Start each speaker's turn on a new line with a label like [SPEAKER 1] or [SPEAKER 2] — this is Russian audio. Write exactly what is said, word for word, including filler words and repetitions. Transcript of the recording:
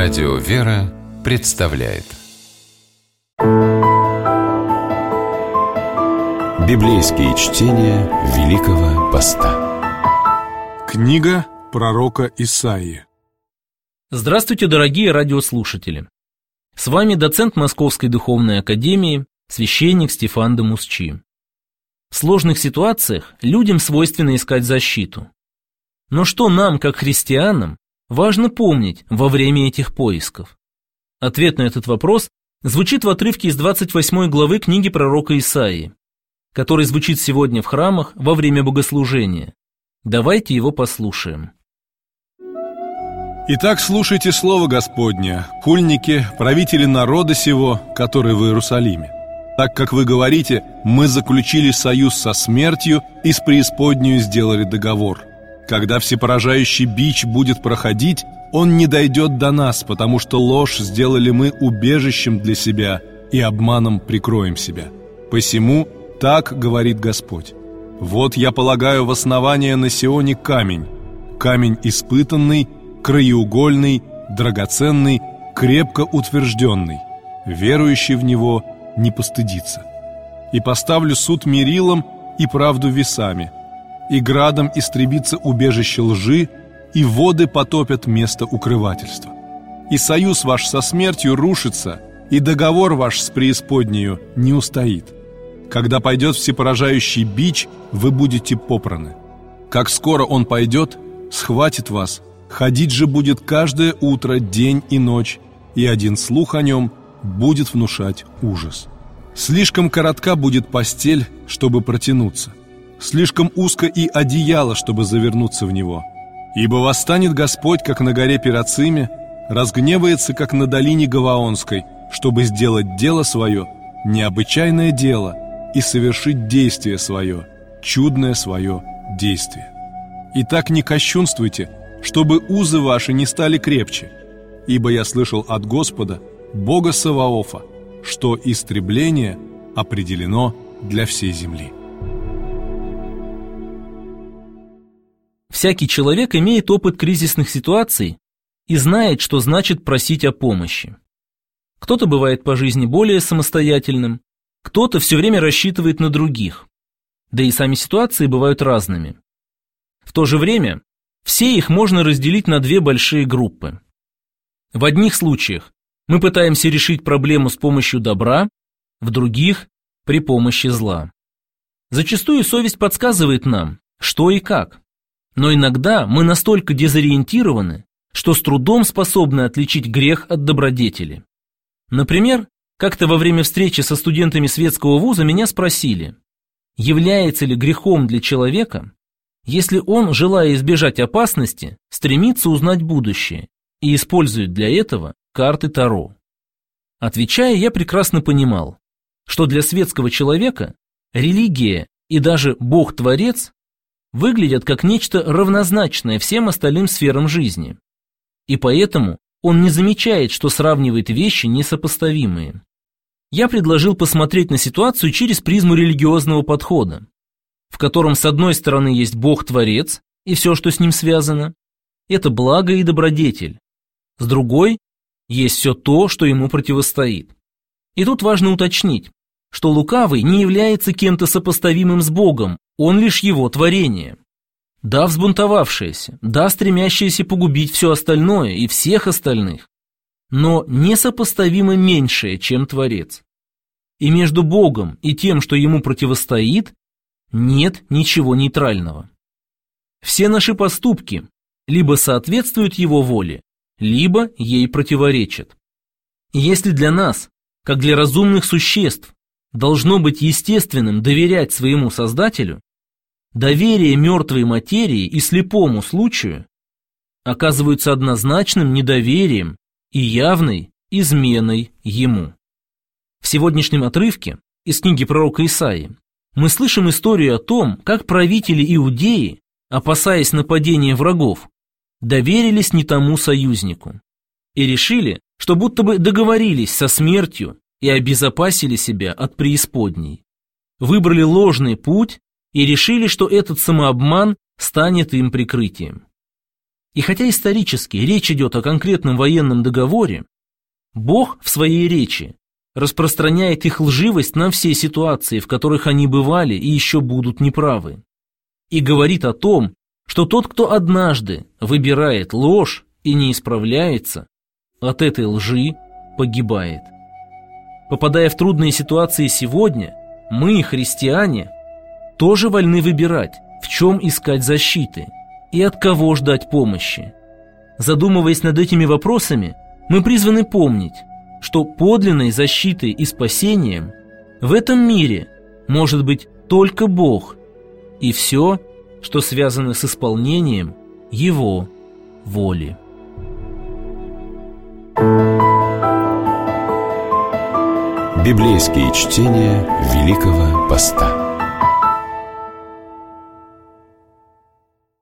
[SPEAKER 1] Радио «Вера» представляет Библейские чтения Великого Поста.
[SPEAKER 2] Книга пророка Исаии.
[SPEAKER 3] Здравствуйте, дорогие радиослушатели! С вами доцент Московской духовной академии, священник Стефан де Мусчи. В сложных ситуациях людям свойственно искать защиту. Но что нам, как христианам, важно помнить во время этих поисков? Ответ на этот вопрос звучит в отрывке из двадцать восьмой главы книги пророка Исаии, который звучит сегодня в храмах во время богослужения. Давайте его послушаем.
[SPEAKER 2] Итак, слушайте слово Господне, хульники, правители народа сего, который в Иерусалиме. Так как вы говорите, мы заключили союз со смертью и с преисподнею сделали договор. Когда всепоражающий бич будет проходить, он не дойдет до нас, потому что ложь сделали мы убежищем для себя и обманом прикроем себя. Посему так говорит Господь: вот я полагаю в основание на Сионе камень, камень испытанный, краеугольный, драгоценный, крепко утвержденный. Верующий в него не постыдится. И поставлю суд мерилом и правду весами, и градом истребится убежище лжи, и воды потопят место укрывательства. И союз ваш со смертью рушится, и договор ваш с преисподнею не устоит. Когда пойдет всепоражающий бич, вы будете попраны. Как скоро он пойдет, схватит вас, ходить же будет каждое утро, день и ночь, и один слух о нем будет внушать ужас. Слишком коротка будет постель, чтобы протянуться, слишком узко и одеяло, чтобы завернуться в него. Ибо восстанет Господь, как на горе Перациме, разгневается, как на долине Гаваонской, чтобы сделать дело свое, необычайное дело, и совершить действие свое, чудное свое действие. Итак, не кощунствуйте, чтобы узы ваши не стали крепче, ибо я слышал от Господа, Бога Саваофа, что истребление определено для всей земли.
[SPEAKER 3] Всякий человек имеет опыт кризисных ситуаций и знает, что значит просить о помощи. Кто-то бывает по жизни более самостоятельным, кто-то все время рассчитывает на других, да и сами ситуации бывают разными. В то же время все их можно разделить на две большие группы. В одних случаях мы пытаемся решить проблему с помощью добра, в других – при помощи зла. Зачастую совесть подсказывает нам, что и как, но иногда мы настолько дезориентированы, что с трудом способны отличить грех от добродетели. Например, как-то во время встречи со студентами светского вуза меня спросили, является ли грехом для человека, если он, желая избежать опасности, стремится узнать будущее и использует для этого карты Таро. Отвечая, я прекрасно понимал, что для светского человека религия и даже Бог-творец выглядят как нечто равнозначное всем остальным сферам жизни, и поэтому он не замечает, что сравнивает вещи несопоставимые. Я предложил посмотреть на ситуацию через призму религиозного подхода, в котором с одной стороны есть Бог-творец и все, что с ним связано, это благо и добродетель, с другой есть все то, что ему противостоит. И тут важно уточнить, что лукавый не является кем-то сопоставимым с Богом, он лишь его творение. Да, взбунтовавшееся, да, стремящееся погубить все остальное и всех остальных, но несопоставимо меньшее, чем Творец. И между Богом и тем, что ему противостоит, нет ничего нейтрального. Все наши поступки либо соответствуют его воле, либо ей противоречат. И если для нас, как для разумных существ, должно быть естественным доверять своему Создателю, доверие мертвой материи и слепому случаю оказывается однозначным недоверием и явной изменой ему. В сегодняшнем отрывке из книги пророка Исаии мы слышим историю о том, как правители Иудеи, опасаясь нападения врагов, доверились не тому союзнику и решили, что будто бы договорились со смертью и обезопасили себя от преисподней. Выбрали ложный путь и решили, что этот самообман станет им прикрытием. И хотя исторически речь идет о конкретном военном договоре, Бог в своей речи распространяет их лживость на все ситуации, в которых они бывали и еще будут неправы, и говорит о том, что тот, кто однажды выбирает ложь и не исправляется, от этой лжи погибает. Попадая в трудные ситуации сегодня, мы, христиане, тоже вольны выбирать, в чем искать защиты и от кого ждать помощи. Задумываясь над этими вопросами, мы призваны помнить, что подлинной защитой и спасением в этом мире может быть только Бог и все, что связано с исполнением Его воли.
[SPEAKER 1] Библейские чтения Великого Поста.